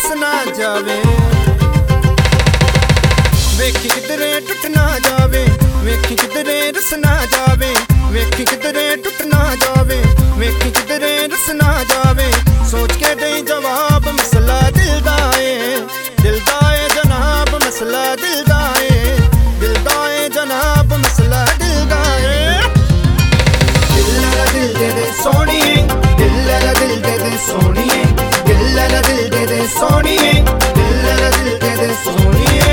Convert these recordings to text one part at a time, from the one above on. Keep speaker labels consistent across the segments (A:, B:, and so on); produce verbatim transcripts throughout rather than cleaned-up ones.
A: ਰਸ ਨਾ ਜਾਵੇ। ਵੇਖੀ ਕਿਧਰੇ ਟੁੱਟ ਨਾ ਜਾਵੇ, ਵੇਖੀ ਕਿਧਰੇ ਰਸ ਨਾ ਜਾਵੇ, ਵੇਖੀ ਕਿਧਰੇ ਟੁੱਟ ਨਾ ਜਾਵੇ, ਵੇਖੀ ਕਿਧਰੇ ਰਸ ਨਾ ਜਾਵੇ। ਸੋਚ ਕੇ ਦੇ ਜਵਾਬ ਮਸਲਾ ਦਿਲ ਦਾ ਏ, ਦਿਲ ਦਾ ਏ ਜਨਾਬ ਮਸਲਾ ਦਿਲ ਦਾ ਏ, ਦਿਲ ਦਾ ਏ ਜਨਾਬ ਮਸਲਾ ਦਿਲ ਦਾ ਏ। ਦਿਲ ਵਾਲਾ ਦਿਲ ਦੇ ਦੇ ਸੋਹਣੀਏ, ਦਿਲ ਵਾਲਾ ਦਿਲ ਦੇ ਦੇ ਸੋਹਣੀਏ, ਦਿਲ ਵਾਲਾ ਦਿਲ ਦੇ ਦੇ ਸੋਹਣੀਏ, ਦਿਲ ਵਾਲਾ ਦਿਲ ਦੇ ਦੇ ਸੋਹਣੀਏ।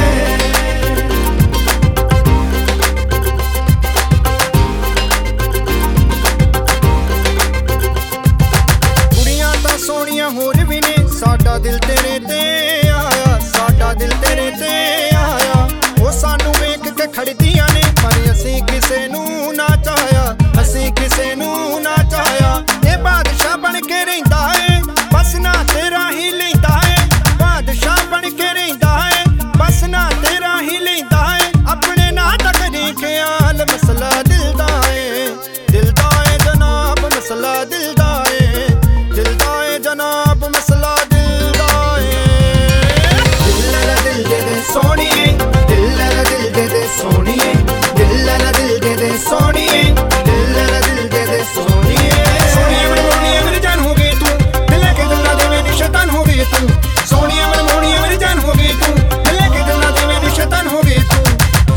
A: ਸੋਹਣੀਆਂ ਹੋਰ ਵੀ ਨੇ, ਸਾਡਾ ਦਿਲ ਤੇਰੇ ਤੇ ਆਇਆ, ਸਾਡਾ ਦਿਲ ਤੇਰੇ ਤੇ ਆਇਆ। ਉਹ ਸਾਨੂੰ ਵੇਖ ਕੇ ਖੜਦੀਆਂ ਨੇ, ਪਰ ਅਸੀਂ ਕਿਸੇ ਨੂੰ ਨਾ ਚਾਹਿਆ, ਅਸੀਂ ਕਿਸੇ ਨੂੰ ਨਾ ਚਾਹਿਆ। ਇਹ ਬਾਦਸ਼ਾਹ ਬਣ ਕੇ ਰਹਿੰਦਾ ਏ, ਬਸ ਨਾ ਤੇਰਾ ਹੀ ਲੈਂਦਾ ਏ, ਬਾਦਸ਼ਾਹ ਬਣ ਕੇ ਰਹਿੰਦਾ ਏ, ਬਸ ਨਾ ਤੇਰਾ ਹੀ ਲੈਂਦਾ ਏ। ਆਪਣੇ ਨਾਂ ਦਾ ਕਰੀ ਖਿਆਲ ਮਸਲਾ ਦਿਲ ਦਾ ਏ, ਦਿਲ ਦਾ ਏ ਜਨਾਬ ਮਸਲਾ ਦਿਲ ਦਾ ਏ, ਦਿਲ ਦਾ ਏ ਜਨਾਬ ਮਸਲਾ ਦਿਲ ਦਾ ਏ। ਦਿਲ ਵਾਲਾ ਦਿਲ ਦੇ ਦੇ ਸੋਹਣੀਏ, ਦਿਲ ਵਾਲਾ ਦਿਲ ਦੇ ਦੇ ਸੋਹਣੀਏ, ਦਿਲ ਵਾਲਾ ਦਿਲ ਦੇ ਦੇ ਸੋਹਣੀਏ, ਦਿਲ ਵਾਲਾ ਦਿਲ ਦੇ ਦੇ ਸੋਹਣੀਏ। ਸੋਹਣੀਏ ਮਨਮੋਹਣੀਏ ਮੇਰੀ ਜਾਨ ਹੋ ਗਈ ਤੂੰ, ਦਿਲ ਲੈ ਕੇ ਦਿਲਾਂ ਦੇ ਮੇਰੀ ਸ਼ੈਤਾਨ ਹੋ ਗਈ ਤੂੰ। ਸੋਹਣੀਏ ਮਨਮੋਹਣੀਏ ਮੇਰੀ ਜਾਨ ਹੋ ਗਈ ਤੂੰ, ਦਿਲ ਲੈ ਕੇ ਦਿਲਾਂ ਦੇ ਮੇਰੀ ਸ਼ੈਤਾਨ ਹੋ ਗਈ ਤੂੰ।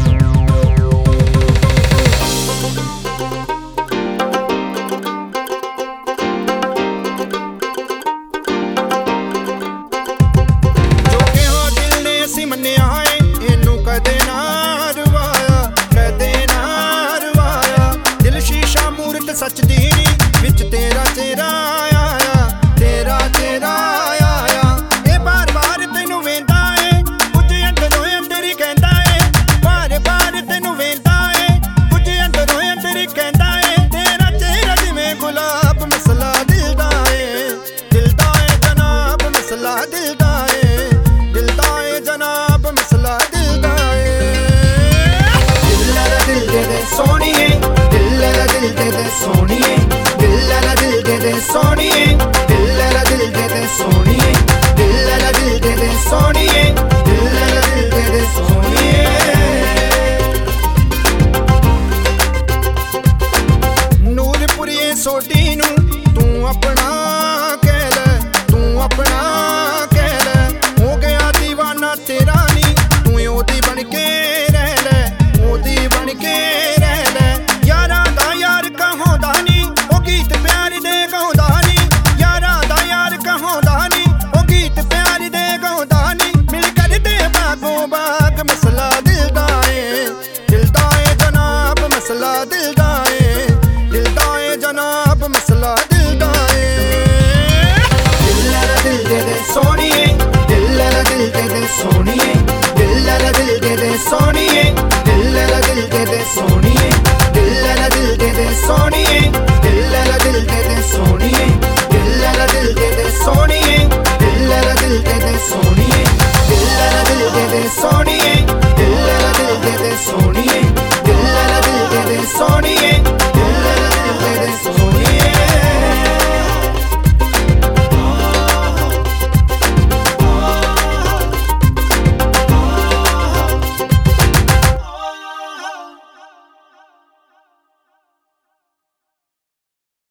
A: ਮੰਨਿਆ ਏ ਇਹਨੂੰ ਕਦੇ ਨਾ ਰਵਾਇਆ, ਕਦੇ ਨਾ ਰਵਾਇਆ। ਦਿਲ ਸ਼ੀਸ਼ਾ ਮੂਰਤ ਸੱਚ ਦੀ ਨੀ, ਵਿੱਚ ਤੇਰਾ ਚਿਹਰਾ ਆਇਆ, ਤੇਰਾ ਚਿਹਰਾ ਆਇਆ। ਇਹ ਬਾਰ ਬਾਰ ਤੈਨੂੰ ਵੇਂਦਾ ਏ, ਕੁਝ ਅੰਦਰੋਂ ਅੰਦਰ ਹੀ ਕਹਿੰਦਾ ਏ, ਬਾਰ ਬਾਰ ਤੈਨੂੰ ਵੇਂਦਾ ਏ, ਕੁਝ ਅੰਦਰੋਂ ਅੰਦਰ ਹੀ ਕਹਿੰਦਾ ਏ। ਤੇਰਾ ਚਿਹਰਾ ਜਿਵੇਂ ਗੁਲਾਬ ਮਸਲਾ ਦਿਲ ਦਾ ਏ, ਦਿਲ ਦਾ ਏ ਜਨਾਬ ਮਸਲਾ ਦਿਲ ਦਾ।